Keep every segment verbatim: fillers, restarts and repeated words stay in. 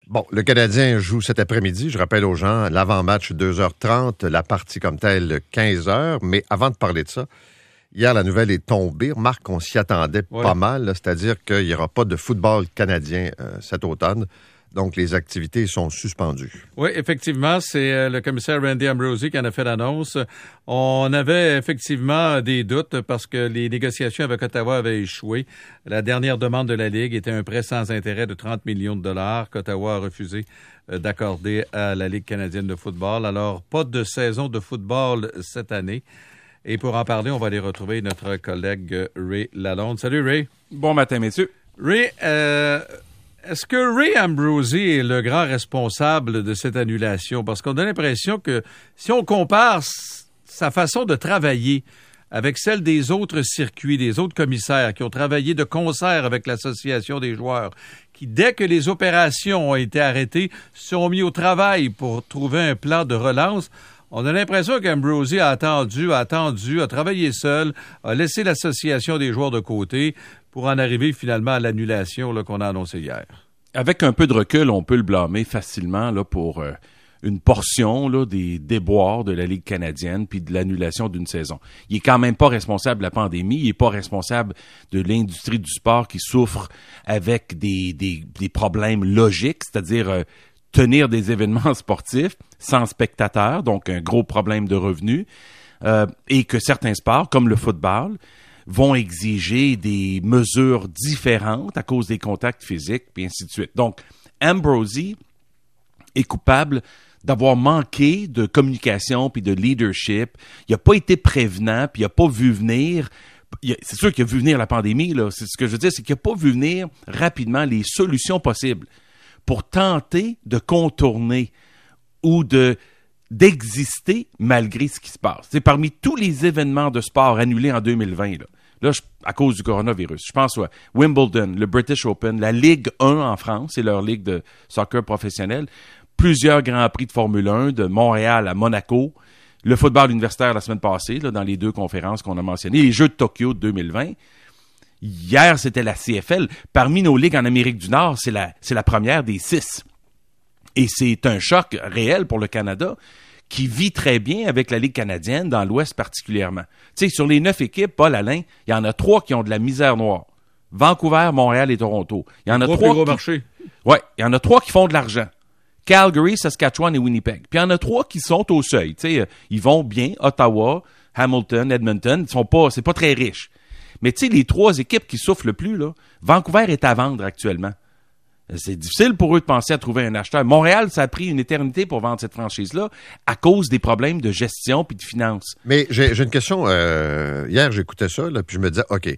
Bon, le Canadien joue cet après-midi. Je rappelle aux gens, l'avant-match deux heures trente, la partie comme telle quinze heures. Mais avant de parler de ça, hier, la nouvelle est tombée. Remarque qu'on s'y attendait ouais. pas mal, là, c'est-à-dire qu'il n'y aura pas de football canadien euh, cet automne. Donc, les activités sont suspendues. Oui, effectivement, c'est euh, le commissaire Randy Ambrosie qui en a fait l'annonce. On avait effectivement des doutes parce que les négociations avec Ottawa avaient échoué. La dernière demande de la Ligue était un prêt sans intérêt de trente millions de dollars qu'Ottawa a refusé euh, d'accorder à la Ligue canadienne de football. Alors, pas de saison de football cette année. Et pour en parler, on va aller retrouver notre collègue Ray Lalonde. Salut, Ray. Bon matin, messieurs. Ray, euh... est-ce que Ray Ambrosie est le grand responsable de cette annulation? Parce qu'on a l'impression que si on compare sa façon de travailler avec celle des autres circuits, des autres commissaires qui ont travaillé de concert avec l'association des joueurs, qui, dès que les opérations ont été arrêtées, se sont mis au travail pour trouver un plan de relance, on a l'impression qu'Ambrosie a attendu, a attendu, a travaillé seul, a laissé l'association des joueurs de côté pour en arriver finalement à l'annulation là, qu'on a annoncée hier. Avec un peu de recul, on peut le blâmer facilement là, pour euh, une portion là, des déboires de la Ligue canadienne puis de l'annulation d'une saison. Il est quand même pas responsable de la pandémie, il est pas responsable de l'industrie du sport qui souffre avec des, des, des problèmes logiques, c'est-à-dire euh, tenir des événements sportifs sans spectateurs, donc un gros problème de revenus, euh, et que certains sports, comme le football, vont exiger des mesures différentes à cause des contacts physiques, puis ainsi de suite. Donc, Ambrosie est coupable d'avoir manqué de communication puis de leadership. Il n'a pas été prévenant, puis il n'a pas vu venir... A, c'est sûr qu'il a vu venir la pandémie, là. C'est ce que je veux dire, c'est qu'il n'a pas vu venir rapidement les solutions possibles pour tenter de contourner ou de d'exister malgré ce qui se passe. C'est parmi tous les événements de sport annulés en deux mille vingt, là, là je, à cause du coronavirus, je pense à Wimbledon, le British Open, la Ligue un en France, c'est leur ligue de soccer professionnel, plusieurs Grands Prix de Formule un, de Montréal à Monaco, le football universitaire la semaine passée, là, dans les deux conférences qu'on a mentionnées, les Jeux de Tokyo de deux mille vingt. Hier, c'était la C F L. Parmi nos ligues en Amérique du Nord, c'est la, c'est la première des six. Et c'est un choc réel pour le Canada qui vit très bien avec la Ligue canadienne, dans l'Ouest particulièrement. Tu sais, sur les neuf équipes, Paul Alain, il y en a trois qui ont de la misère noire. Vancouver, Montréal et Toronto. Il y en a trois, trois gros qui... marchés. Ouais, il y en a trois qui font de l'argent. Calgary, Saskatchewan et Winnipeg. Puis il y en a trois qui sont au seuil. Tu sais, ils vont bien. Ottawa, Hamilton, Edmonton, ils sont pas, c'est pas très riche. Mais tu sais, les trois équipes qui souffrent le plus, là, Vancouver est à vendre actuellement. C'est difficile pour eux de penser à trouver un acheteur. Montréal, ça a pris une éternité pour vendre cette franchise-là à cause des problèmes de gestion puis de finances. Mais j'ai, j'ai une question. Euh, hier, j'écoutais ça, là, puis je me disais, OK,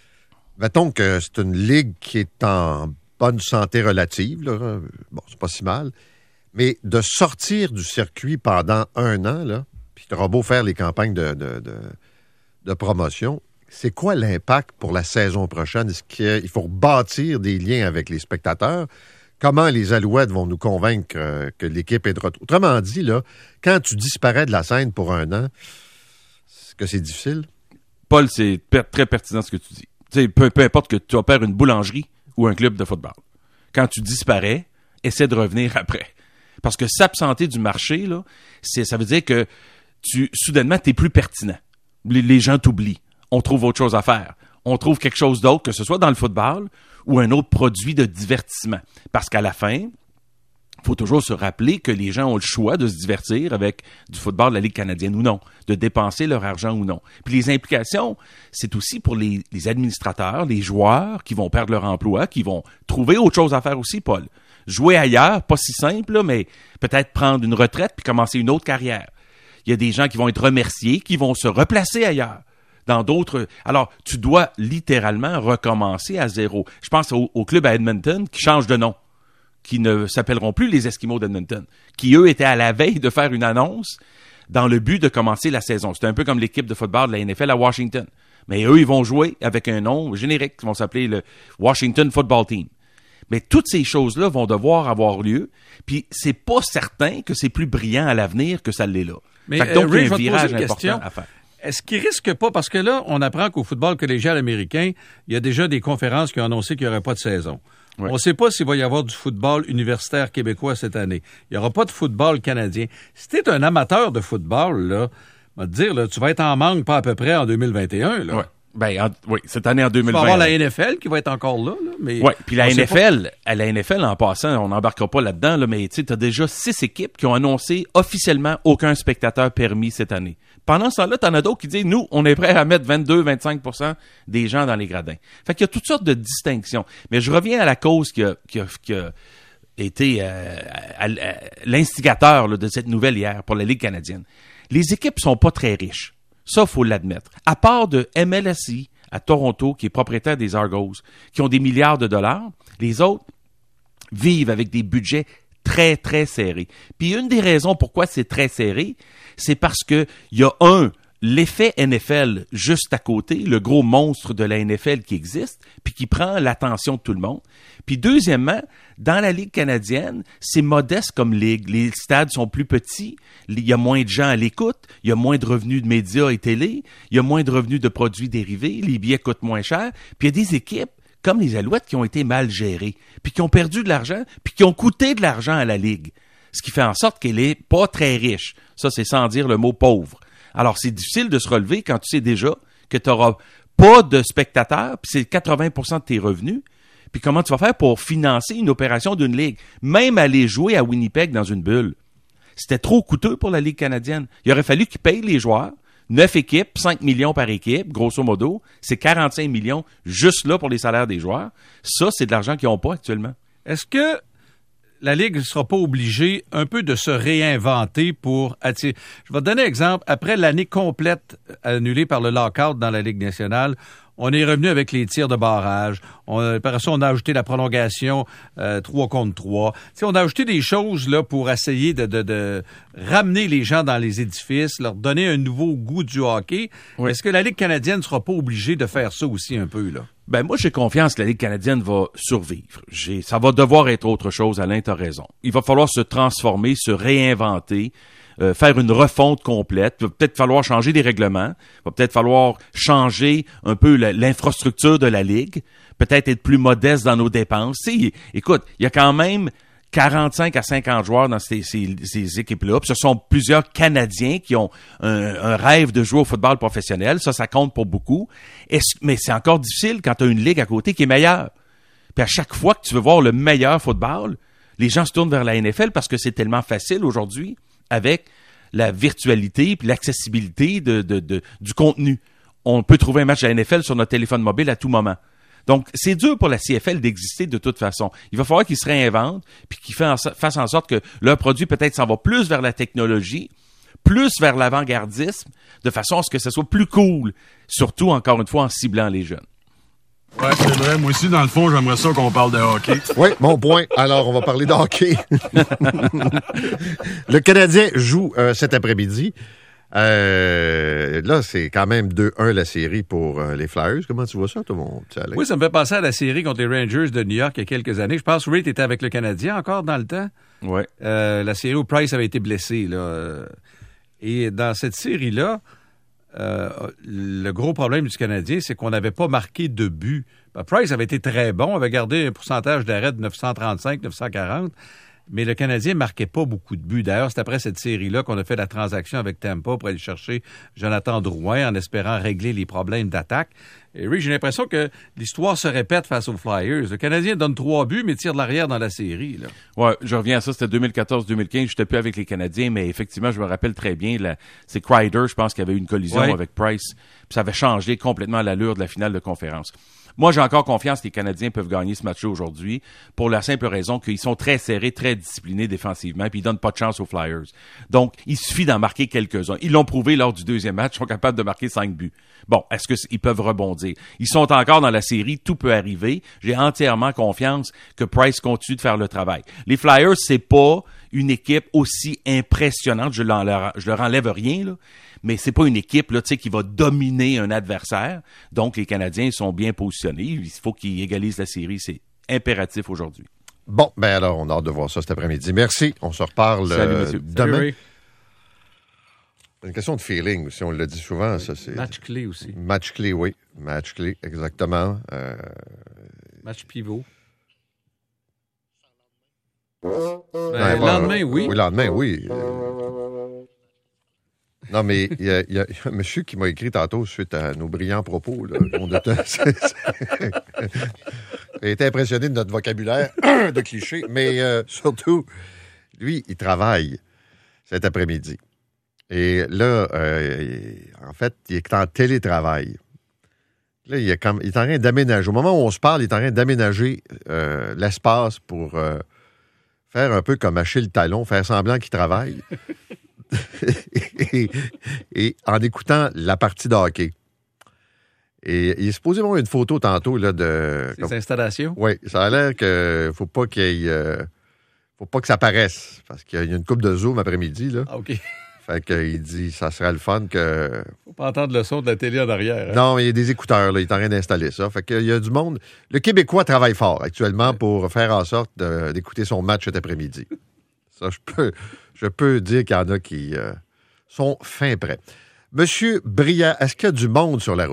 mettons que c'est une ligue qui est en bonne santé relative. Là. Bon, c'est pas si mal. Mais de sortir du circuit pendant un an, là, puis tu auras beau faire les campagnes de, de, de, de promotion, c'est quoi l'impact pour la saison prochaine? Est-ce qu'il faut bâtir des liens avec les spectateurs? Comment les Alouettes vont nous convaincre euh, que l'équipe est de retour? Autrement dit, là, quand tu disparais de la scène pour un an, est-ce que c'est difficile? Paul, c'est per- très pertinent ce que tu dis. Tu sais, peu, peu importe que tu opères une boulangerie ou un club de football. Quand tu disparais, essaie de revenir après. Parce que s'absenter du marché, là, c'est, ça veut dire que tu, soudainement, tu n'es plus pertinent. Les, les gens t'oublient. On trouve autre chose à faire. On trouve quelque chose d'autre, que ce soit dans le football ou un autre produit de divertissement. Parce qu'à la fin, il faut toujours se rappeler que les gens ont le choix de se divertir avec du football de la Ligue canadienne ou non, de dépenser leur argent ou non. Puis les implications, c'est aussi pour les, les administrateurs, les joueurs qui vont perdre leur emploi, qui vont trouver autre chose à faire aussi, Paul. Jouer ailleurs, pas si simple, là, mais peut-être prendre une retraite puis commencer une autre carrière. Il y a des gens qui vont être remerciés, qui vont se replacer ailleurs. Dans d'autres... Alors, tu dois littéralement recommencer à zéro. Je pense au, au club à Edmonton qui change de nom, qui ne s'appelleront plus les Esquimaux d'Edmonton, qui, eux, étaient à la veille de faire une annonce dans le but de commencer la saison. C'est un peu comme l'équipe de football de la N F L à Washington. Mais eux, ils vont jouer avec un nom générique qui vont s'appeler le Washington Football Team. Mais toutes ces choses-là vont devoir avoir lieu, puis c'est pas certain que c'est plus brillant à l'avenir que ça l'est là. Mais fait que donc, euh, il y a un Ray, virage important question. à faire. Est-ce qu'il risque pas, parce que là, on apprend qu'au football collégial américain, il y a déjà des conférences qui ont annoncé qu'il n'y aurait pas de saison. Ouais. On ne sait pas s'il va y avoir du football universitaire québécois cette année. Il n'y aura pas de football canadien. Si tu es un amateur de football, là, on va te dire, là, tu vas être en manque pas à peu près en deux mille vingt et un. Là. Ouais. Ben, en, oui, cette année en deux mille vingt. Tu vas avoir la N F L qui va être encore là. là mais oui, puis la N F L, à la N F L, en passant, on n'embarquera pas là-dedans, là, mais tu as déjà six équipes qui ont annoncé officiellement aucun spectateur permis cette année. Pendant ce temps-là, tu en as d'autres qui disent, nous, on est prêts à mettre vingt-deux à vingt-cinq pour cent des gens dans les gradins. Fait qu'il y a toutes sortes de distinctions. Mais je reviens à la cause qui a, qui a, qui a été euh, à, à, à, l'instigateur là, de cette nouvelle hier pour la Ligue canadienne. Les équipes sont pas très riches. Ça, faut l'admettre. À part de M L S I à Toronto, qui est propriétaire des Argos, qui ont des milliards de dollars, les autres vivent avec des budgets très, très serrés. Puis une des raisons pourquoi c'est très serré, c'est parce que il y a un, l'effet N F L juste à côté, le gros monstre de la N F L qui existe, puis qui prend l'attention de tout le monde. Puis deuxièmement, dans la Ligue canadienne, c'est modeste comme ligue. Les stades sont plus petits, il y a moins de gens à l'écoute, il y a moins de revenus de médias et télé, il y a moins de revenus de produits dérivés, les billets coûtent moins cher, puis il y a des équipes comme les Alouettes qui ont été mal gérées, puis qui ont perdu de l'argent, puis qui ont coûté de l'argent à la Ligue. Ce qui fait en sorte qu'elle est pas très riche. Ça, c'est sans dire le mot pauvre. Alors, c'est difficile de se relever quand tu sais déjà que tu n'auras pas de spectateurs, puis c'est quatre-vingts pour cent de tes revenus. Puis comment tu vas faire pour financer une opération d'une ligue? Même aller jouer à Winnipeg dans une bulle. C'était trop coûteux pour la Ligue canadienne. Il aurait fallu qu'ils payent les joueurs. Neuf équipes, cinq millions par équipe, grosso modo. C'est quarante-cinq millions juste là pour les salaires des joueurs. Ça, c'est de l'argent qu'ils n'ont pas actuellement. Est-ce que la Ligue ne sera pas obligée un peu de se réinventer pour attirer... Je vais te donner un exemple. Après l'année complète annulée par le lockout dans la Ligue nationale, on est revenu avec les tirs de barrage. On, par ça, on a ajouté la prolongation euh, trois contre trois. T'sais, on a ajouté des choses là pour essayer de, de, de ramener les gens dans les édifices, leur donner un nouveau goût du hockey. Oui. Est-ce que la Ligue canadienne ne sera pas obligée de faire ça aussi un peu, là? Ben moi, j'ai confiance que la Ligue canadienne va survivre. J'ai, ça va devoir être autre chose, Alain, t'as raison. Il va falloir se transformer, se réinventer, euh, faire une refonte complète. Il va peut-être falloir changer des règlements. Il va peut-être falloir changer un peu la, l'infrastructure de la Ligue. Peut-être être plus modeste dans nos dépenses. T'sais, écoute, il y a quand même quarante-cinq à cinquante joueurs dans ces, ces, ces équipes-là. Puis ce sont plusieurs Canadiens qui ont un, un rêve de jouer au football professionnel. Ça, ça compte pour beaucoup. Est-ce, mais c'est encore difficile quand tu as une ligue à côté qui est meilleure. Puis à chaque fois que tu veux voir le meilleur football, les gens se tournent vers la N F L parce que c'est tellement facile aujourd'hui avec la virtualité et l'accessibilité de, de, de, du contenu. On peut trouver un match de la N F L sur notre téléphone mobile à tout moment. Donc, c'est dur pour la C F L d'exister de toute façon. Il va falloir qu'ils se réinventent puis qu'ils fassent en sorte que leur produit peut-être s'en va plus vers la technologie, plus vers l'avant-gardisme, de façon à ce que ça soit plus cool, surtout, encore une fois, en ciblant les jeunes. Ouais, c'est vrai. Moi aussi, dans le fond, j'aimerais ça qu'on parle de hockey. Oui, bon point. Alors, on va parler de hockey. Le Canadien joue euh, cet après-midi. Euh, là, c'est quand même deux un la série pour euh, les Flyers. Comment tu vois ça, tout le monde? Oui, ça me fait penser à la série contre les Rangers de New York il y a quelques années. Je pense que Ray était avec le Canadien encore dans le temps. Oui. Euh, la série où Price avait été blessé, là. Et dans cette série-là, euh, le gros problème du Canadien, c'est qu'on n'avait pas marqué de but. Ben, Price avait été très bon, avait gardé un pourcentage d'arrêt de neuf cent trente-cinq neuf cent quarante. Mais le Canadien ne marquait pas beaucoup de buts. D'ailleurs, c'est après cette série-là qu'on a fait la transaction avec Tampa pour aller chercher Jonathan Drouin en espérant régler les problèmes d'attaque. Et oui, j'ai l'impression que l'histoire se répète face aux Flyers. Le Canadien donne trois buts, mais tire de l'arrière dans la série, là. Ouais, je reviens à ça. C'était deux mille quatorze deux mille quinze. Je n'étais plus avec les Canadiens, mais effectivement, je me rappelle très bien. La, c'est Kreider, je pense, qui avait eu une collision ouais. avec Price. Puis ça avait changé complètement l'allure de la finale de conférence. Moi, j'ai encore confiance que les Canadiens peuvent gagner ce match-là aujourd'hui pour la simple raison qu'ils sont très serrés, très disciplinés défensivement, puis ils donnent pas de chance aux Flyers. Donc, il suffit d'en marquer quelques-uns. Ils l'ont prouvé lors du deuxième match, ils sont capables de marquer cinq buts. Bon, est-ce qu'ils peuvent rebondir? Ils sont encore dans la série, tout peut arriver. J'ai entièrement confiance que Price continue de faire le travail. Les Flyers, c'est pas une équipe aussi impressionnante, je, je leur enlève rien, là. Mais c'est pas une équipe là, tu sais, qui va dominer un adversaire. Donc, les Canadiens sont bien positionnés. Il faut qu'ils égalisent la série. C'est impératif aujourd'hui. Bon, ben alors, on a hâte de voir ça cet après-midi. Merci. On se reparle Salut, euh, monsieur. demain. Salut, C'est une question de feeling aussi. On le dit souvent. Ça, c'est... Match clé aussi. Match clé, oui. Match clé, exactement. Euh... Match pivot. Ben, Ouais, le bon, lendemain, oui. Oui, le lendemain, oui. Non, mais il y, y, y a un monsieur qui m'a écrit tantôt suite à nos brillants propos. Là, on a J'ai été impressionné de notre vocabulaire de cliché, mais euh, surtout, lui, il travaille cet après-midi. Et là, euh, en fait, il est en télétravail. Là, il est, comme, il est en train d'aménager. Au moment où on se parle, il est en train d'aménager euh, l'espace pour euh, faire un peu comme Achille Talon, faire semblant qu'il travaille. et, et en écoutant la partie de hockey. Et il est supposé avoir une photo tantôt là, de. Ces installations? Oui, ça a l'air que faut pas qu'il y ait, euh, faut pas que ça paraisse. Parce qu'il y a une coupe de Zoom après-midi. Là. Ah, OK. Fait qu'il dit ça serait le fun que. Faut pas entendre le son de la télé en arrière. Hein? Non, il y a des écouteurs, là, il est en train d'installer ça. Fait qu'il y a du monde. Le Québécois travaille fort actuellement pour faire en sorte de, d'écouter son match cet après-midi. Ça, je peux, je peux dire qu'il y en a qui euh, sont fin prêts. Monsieur Brillant, est-ce qu'il y a du monde sur la route?